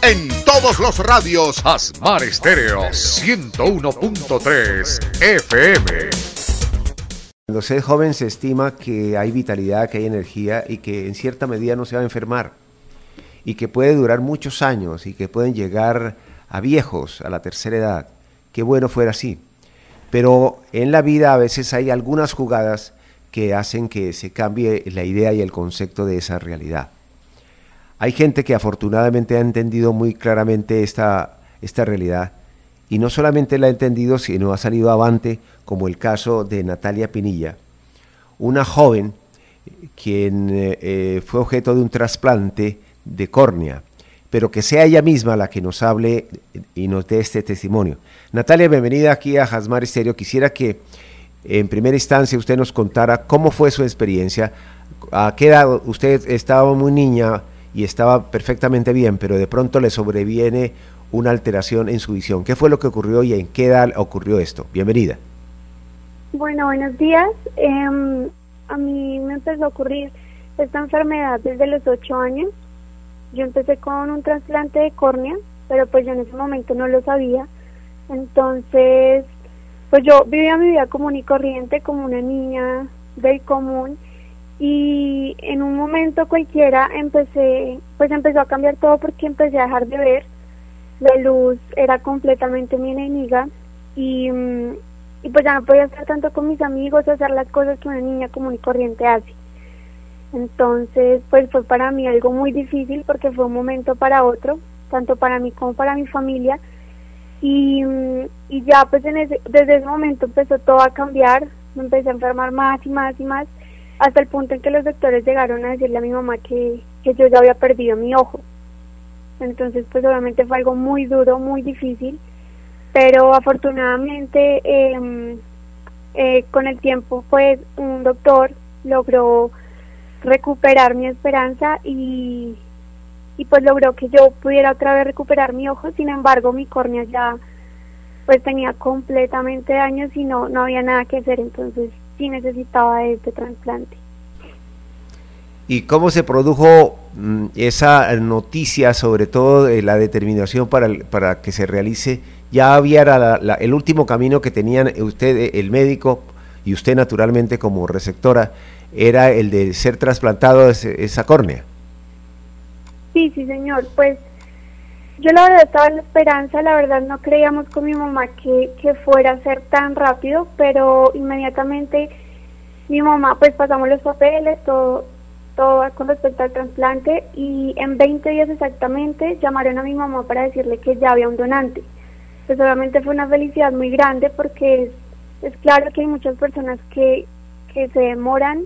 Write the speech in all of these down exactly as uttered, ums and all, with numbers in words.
En todos los radios, Asmar Estéreo ciento uno punto tres F M. Cuando se es joven se estima que hay vitalidad, que hay energía y que en cierta medida no se va a enfermar y que puede durar muchos años y que pueden llegar a viejos, a la tercera edad. Qué bueno fuera así. Pero en la vida a veces hay algunas jugadas que hacen que se cambie la idea y el concepto de esa realidad. Hay gente que afortunadamente ha entendido muy claramente esta, esta realidad y no solamente la ha entendido, sino ha salido avante, como el caso de Natalia Pinilla, una joven quien eh, fue objeto de un trasplante de córnea, pero que sea ella misma la que nos hable y nos dé este testimonio. Natalia, bienvenida aquí a Asmar Estéreo. Quisiera que en primera instancia usted nos contara cómo fue su experiencia, a qué edad usted estaba muy niña y estaba perfectamente bien, pero de pronto le sobreviene una alteración en su visión. ¿Qué fue lo que ocurrió y en qué edad ocurrió esto? Bienvenida. Bueno, buenos días. Eh, a mí me empezó a ocurrir esta enfermedad desde los ocho años. Yo empecé con un trasplante de córnea, pero pues yo en ese momento no lo sabía. Entonces, pues yo vivía mi vida común y corriente, como una niña del común, y en un momento cualquiera empecé, pues empezó a cambiar todo porque empecé a dejar de ver. La luz era completamente mi enemiga y, y pues ya no podía estar tanto con mis amigos, hacer las cosas que una niña común y corriente hace. Entonces, pues fue para mí algo muy difícil porque fue un momento para otro, tanto para mí como para mi familia. Y, y ya pues en ese, desde ese momento empezó todo a cambiar, me empecé a enfermar más y más y más, hasta el punto en que los doctores llegaron a decirle a mi mamá que, que yo ya había perdido mi ojo. Entonces pues obviamente fue algo muy duro, muy difícil, pero afortunadamente eh, eh, con el tiempo pues un doctor logró recuperar mi esperanza y, y pues logró que yo pudiera otra vez recuperar mi ojo. Sin embargo, mi córnea ya pues tenía completamente daños y no, no había nada que hacer, entonces sí necesitaba este trasplante. ¿Y cómo se produjo mmm, esa noticia, sobre todo de la determinación para, el, para que se realice? Ya había la, la, el último camino que tenían usted, el médico, y usted naturalmente como receptora, era el de ser trasplantado ese, esa córnea. Sí, sí señor, pues yo la verdad estaba en la esperanza, la verdad no creíamos con mi mamá que, que fuera a ser tan rápido, pero inmediatamente mi mamá, pues pasamos los papeles, todo, todo con respecto al trasplante, y en veinte días exactamente llamaron a mi mamá para decirle que ya había un donante. Pues obviamente fue una felicidad muy grande porque es, es claro que hay muchas personas que, que se demoran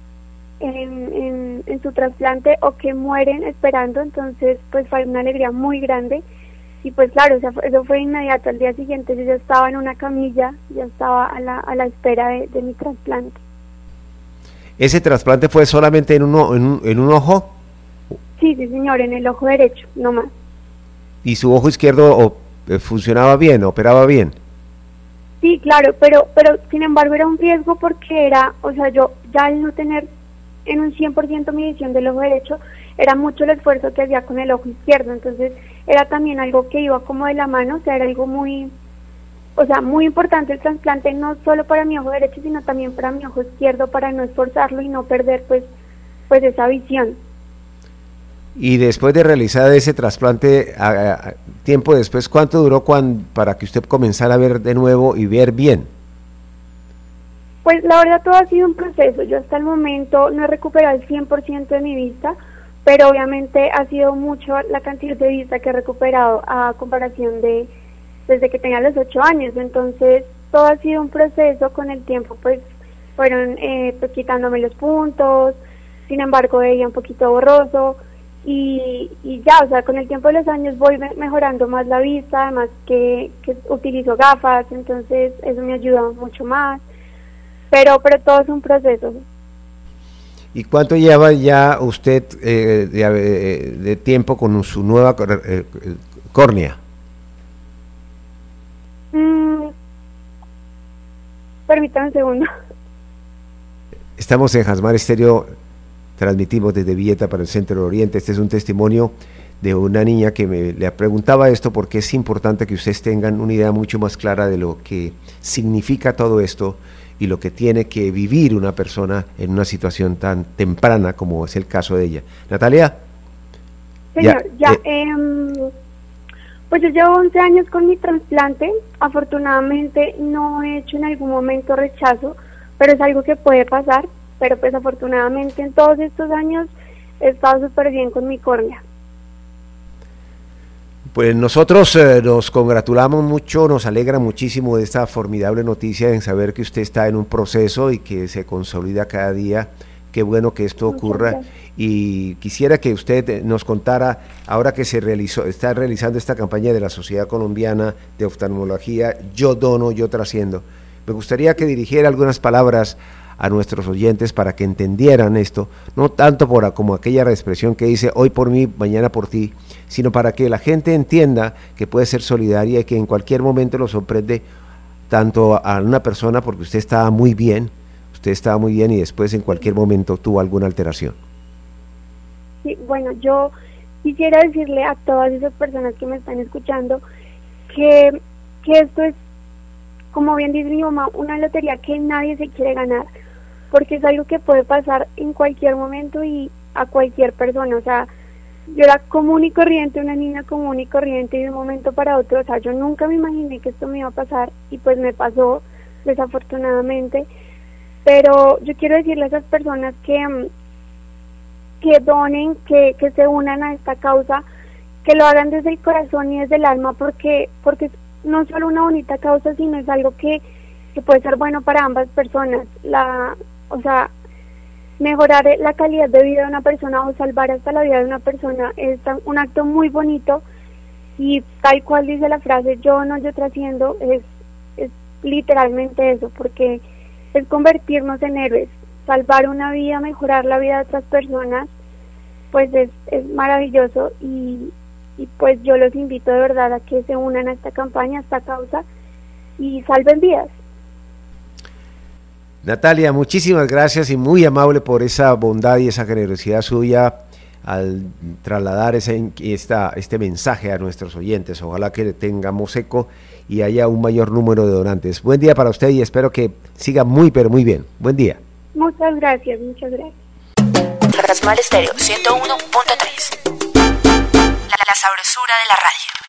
En, en, en su trasplante o que mueren esperando, entonces pues fue una alegría muy grande y pues claro, o sea, eso fue inmediato. Al día siguiente yo ya estaba en una camilla, ya estaba a la, a la espera de, de mi trasplante. ¿Ese trasplante fue solamente en, uno, en, un, en un ojo? Sí, sí señor, en el ojo derecho, no más. ¿Y su ojo izquierdo o, eh, funcionaba bien, operaba bien? Sí, claro, pero pero sin embargo era un riesgo porque era, o sea, yo ya al no tener en un cien por ciento mi visión del ojo derecho, era mucho el esfuerzo que hacía con el ojo izquierdo, entonces era también algo que iba como de la mano, o sea, era algo muy, o sea, muy importante el trasplante, no solo para mi ojo derecho, sino también para mi ojo izquierdo, para no esforzarlo y no perder pues, pues esa visión. Y después de realizar ese trasplante, a, a, tiempo después, ¿cuánto duró cuando, para que usted comenzara a ver de nuevo y ver bien? Pues la verdad todo ha sido un proceso. Yo hasta el momento no he recuperado el cien por ciento de mi vista, pero obviamente ha sido mucho la cantidad de vista que he recuperado a comparación de desde que tenía los ocho años. Entonces todo ha sido un proceso. Con el tiempo pues fueron eh, pues quitándome los puntos, sin embargo veía un poquito borroso y, y ya, o sea, con el tiempo de los años voy mejorando más la vista, además que, que utilizo gafas, entonces eso me ayuda mucho más. Pero, pero todo es un proceso. ¿Y cuánto lleva ya usted eh, de, de tiempo con su nueva eh, córnea? Mm, permítame un segundo. Estamos en Asmar Estéreo, transmitimos desde Villeta para el Centro del Oriente. Este es un testimonio de una niña que me le preguntaba esto porque es importante que ustedes tengan una idea mucho más clara de lo que significa todo esto y lo que tiene que vivir una persona en una situación tan temprana como es el caso de ella. Natalia. Señor, ya, ya eh, eh, pues yo llevo once años con mi trasplante. Afortunadamente no he hecho en algún momento rechazo, pero es algo que puede pasar. Pero pues afortunadamente en todos estos años he estado súper bien con mi córnea. Pues nosotros eh, nos congratulamos mucho, nos alegra muchísimo de esta formidable noticia en saber que usted está en un proceso y que se consolida cada día. Qué bueno que esto ocurra y quisiera que usted nos contara, ahora que se realizó, está realizando esta campaña de la Sociedad Colombiana de Oftalmología, Yo Dono, Yo Trasciendo. Me gustaría que dirigiera algunas palabras a nuestros oyentes para que entendieran esto, no tanto por como aquella expresión que dice hoy por mí, mañana por ti, sino para que la gente entienda que puede ser solidaria y que en cualquier momento lo sorprende tanto a una persona porque usted estaba muy bien, usted estaba muy bien y después en cualquier momento tuvo alguna alteración. Sí, bueno, yo quisiera decirle a todas esas personas que me están escuchando que, que esto es, como bien dice mi mamá, una lotería que nadie se quiere ganar, porque es algo que puede pasar en cualquier momento y a cualquier persona. O sea, yo era común y corriente, una niña común y corriente, y de un momento para otro, o sea, yo nunca me imaginé que esto me iba a pasar, y pues me pasó, desafortunadamente. Pero yo quiero decirle a esas personas que, que donen, que, que se unan a esta causa, que lo hagan desde el corazón y desde el alma, porque, porque no es solo una bonita causa, sino es algo que, que puede ser bueno para ambas personas. La, o sea, mejorar la calidad de vida de una persona o salvar hasta la vida de una persona es un acto muy bonito, y tal cual dice la frase, yo no, yo trasciendo, es, es literalmente eso, porque es convertirnos en héroes, salvar una vida, mejorar la vida de otras personas, pues es, es maravilloso, y, y pues yo los invito de verdad a que se unan a esta campaña, a esta causa, y salven vidas. Natalia, muchísimas gracias y muy amable por esa bondad y esa generosidad suya al trasladar ese, esta, este mensaje a nuestros oyentes. Ojalá que tengamos eco y haya un mayor número de donantes. Buen día para usted y espero que siga muy, pero muy bien. Buen día. Muchas gracias, muchas gracias. Smart Estéreo ciento uno punto tres. La, la sabrosura de la radio.